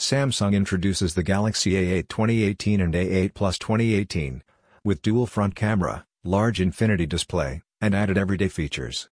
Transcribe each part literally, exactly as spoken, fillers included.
Samsung introduces the Galaxy A eight twenty eighteen and A eight Plus twenty eighteen, with dual front camera, large infinity display, and added everyday features.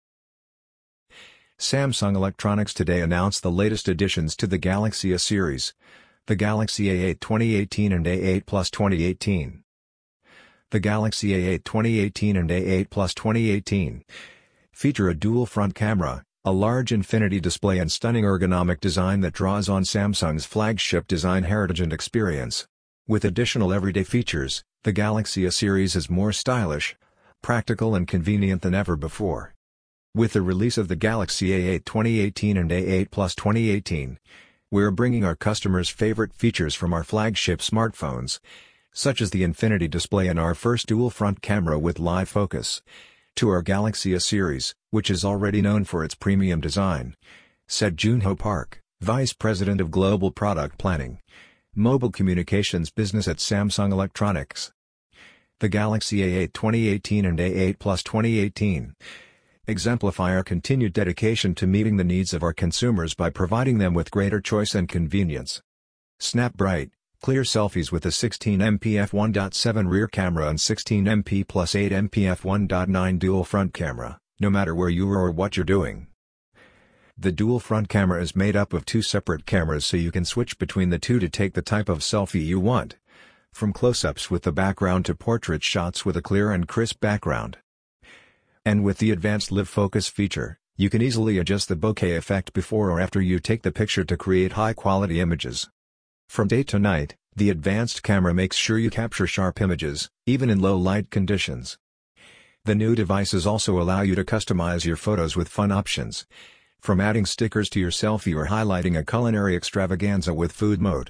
Samsung Electronics today announced the latest additions to the Galaxy A series, the Galaxy A eight twenty eighteen and A eight Plus twenty eighteen. The Galaxy A eight twenty eighteen and A eight Plus twenty eighteen feature a dual front camera, a large infinity display and stunning ergonomic design that draws on Samsung's flagship design heritage and experience. With additional everyday features, the Galaxy A series is more stylish, practical and convenient than ever before. With the release of the Galaxy A eight twenty eighteen and A eight Plus twenty eighteen, we're bringing our customers' favorite features from our flagship smartphones, such as the infinity display and our first dual front camera with live focus, to our Galaxy A series, which is already known for its premium design, said Junho Park, Vice President of Global Product Planning, Mobile Communications Business at Samsung Electronics. The Galaxy A eight twenty eighteen and A eight Plus twenty eighteen exemplify our continued dedication to meeting the needs of our consumers by providing them with greater choice and convenience. Snap bright, clear selfies with a sixteen megapixel f one point seven rear camera and sixteen megapixel plus eight megapixel f one point nine dual front camera, no matter where you are or what you're doing. The dual front camera is made up of two separate cameras so you can switch between the two to take the type of selfie you want, from close-ups with the background to portrait shots with a clear and crisp background. And with the advanced live focus feature, you can easily adjust the bokeh effect before or after you take the picture to create high-quality images. From day to night, the advanced camera makes sure you capture sharp images, even in low light conditions. The new devices also allow you to customize your photos with fun options, from adding stickers to your selfie or highlighting a culinary extravaganza with food mode.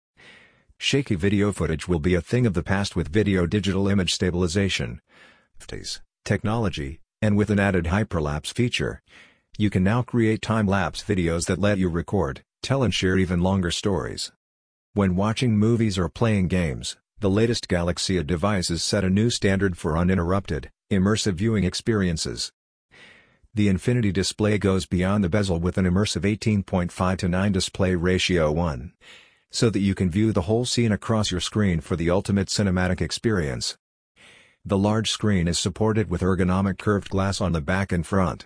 Shaky video footage will be a thing of the past with video digital image stabilization technology, and with an added hyperlapse feature, you can now create time-lapse videos that let you record, tell and share even longer stories. When watching movies or playing games, the latest Galaxy A devices set a new standard for uninterrupted, immersive viewing experiences. The infinity display goes beyond the bezel with an immersive eighteen point five to nine display ratio one, so that you can view the whole scene across your screen for the ultimate cinematic experience. The large screen is supported with ergonomic curved glass on the back and front.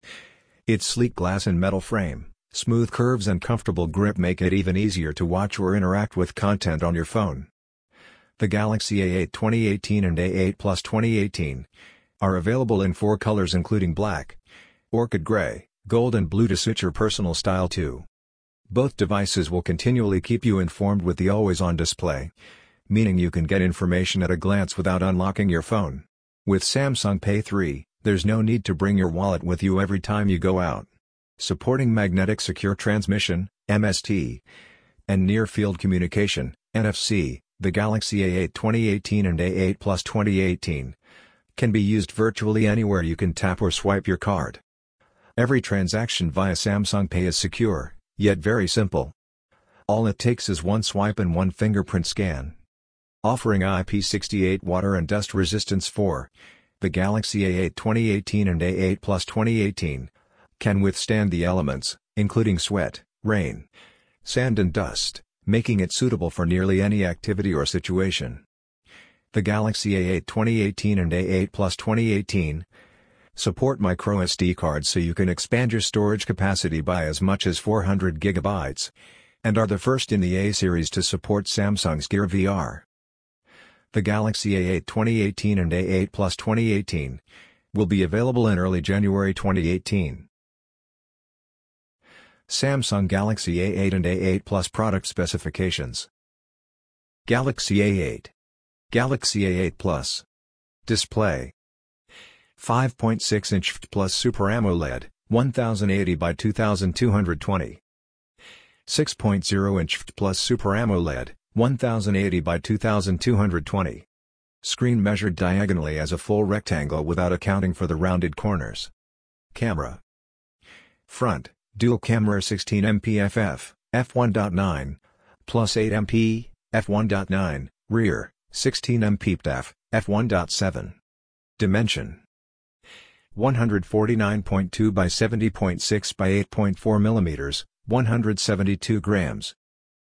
Its sleek glass and metal frame, smooth curves and comfortable grip make it even easier to watch or interact with content on your phone. The Galaxy A eight twenty eighteen and A eight Plus twenty eighteen are available in four colors including black, orchid gray, gold and blue to suit your personal style too. Both devices will continually keep you informed with the always-on display, meaning you can get information at a glance without unlocking your phone. With Samsung Pay three, there's no need to bring your wallet with you every time you go out. Supporting Magnetic Secure Transmission, M S T, and Near-Field Communication, N F C, the Galaxy A eight twenty eighteen and A eight Plus twenty eighteen can be used virtually anywhere you can tap or swipe your card. Every transaction via Samsung Pay is secure, yet very simple. All it takes is one swipe and one fingerprint scan. Offering I P six eight water and dust resistance for the Galaxy A eight twenty eighteen and A eight Plus twenty eighteen can withstand the elements, including sweat, rain, sand and dust, making it suitable for nearly any activity or situation. The Galaxy A eight twenty eighteen and A eight Plus twenty eighteen support microSD cards so you can expand your storage capacity by as much as four hundred gigabytes, and are the first in the A series to support Samsung's Gear V R. The Galaxy A eight twenty eighteen and A eight Plus twenty eighteen will be available in early January twenty eighteen. Samsung Galaxy A eight and A eight Plus product specifications. Galaxy A eight. Galaxy A eight Plus. Display: five point six inch Plus Super AMOLED, ten eighty by twenty-two twenty. six point zero inch Plus Super AMOLED, ten eighty by twenty-two twenty. Screen measured diagonally as a full rectangle without accounting for the rounded corners. Camera: front, dual camera sixteen megapixel f one point nine, plus eight megapixel f one point nine, rear, sixteen megapixel f one point seven. Dimension: one forty-nine point two by seventy point six by eight point four millimeters, one hundred seventy-two grams.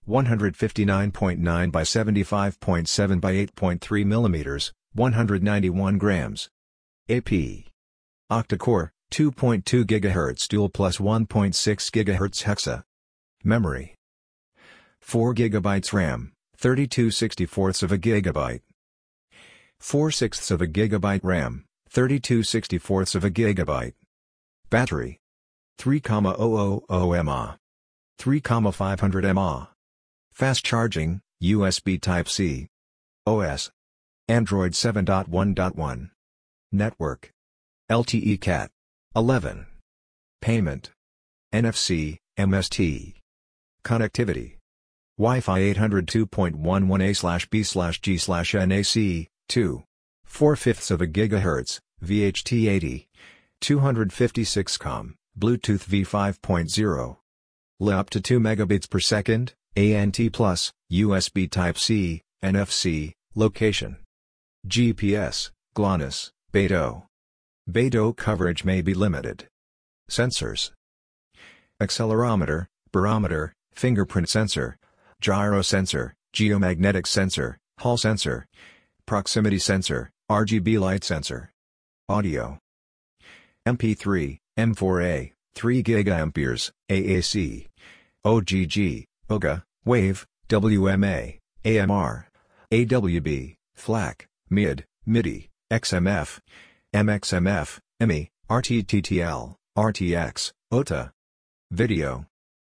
one fifty-nine point nine by seventy-five point seven by eight point three millimeters, one hundred ninety-one grams. A P. Octa-core, two point two gigahertz dual plus one point six gigahertz hexa. Memory: four gigabytes RAM, thirty-two sixty-fourths of a gigabyte. four sixths of a gigabyte RAM, thirty-two sixty-fourths of a gigabyte. Battery: three thousand milliamp hours. three thousand five hundred milliamp hours. Fast charging, U S B Type-C. O S: Android seven point one point one. Network: L T E Cat eleven. Payment: N F C, M S T. Connectivity: Wi-Fi eight oh two dot eleven A slash B slash G slash N A C, two. four fifths of a gigahertz, V H T eighty. two fifty-six com, Bluetooth V five point oh. L E up to two megabits per second, A N T plus, U S B Type-C, N F C, location. G P S, GLONASS, Beidou. Beidou coverage may be limited. Sensors: accelerometer, barometer, fingerprint sensor, gyro sensor, geomagnetic sensor, Hall sensor, proximity sensor, R G B light sensor. Audio: M P three, M four A, three gigaamperes, A A C. O G G, O G A, WAVE, W M A, A M R, A W B, FLAC, MID, MIDI, X M F, M X M F, M I, R T T T L, R T X, O T A. Video: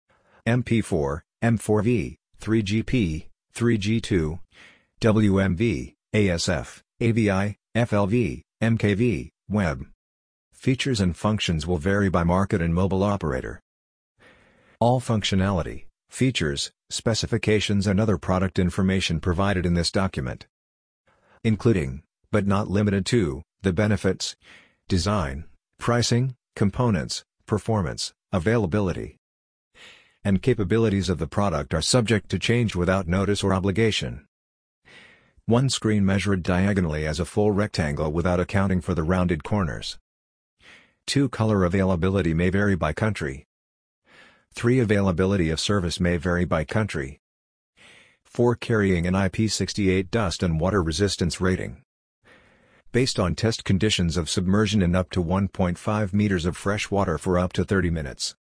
M P four, M four V, three G P, three G two, W M V, A S F, A V I, F L V, M K V, Web. Features and functions will vary by market and mobile operator. All functionality, features, specifications and other product information provided in this document, including, but not limited to, the benefits, design, pricing, components, performance, availability, and capabilities of the product are subject to change without notice or obligation. One screen measured diagonally as a full rectangle without accounting for the rounded corners. Two color availability may vary by country. Three availability of service may vary by country. Four carrying an I P sixty-eight dust and water resistance rating. Based on test conditions of submersion in up to one point five meters of fresh water for up to thirty minutes.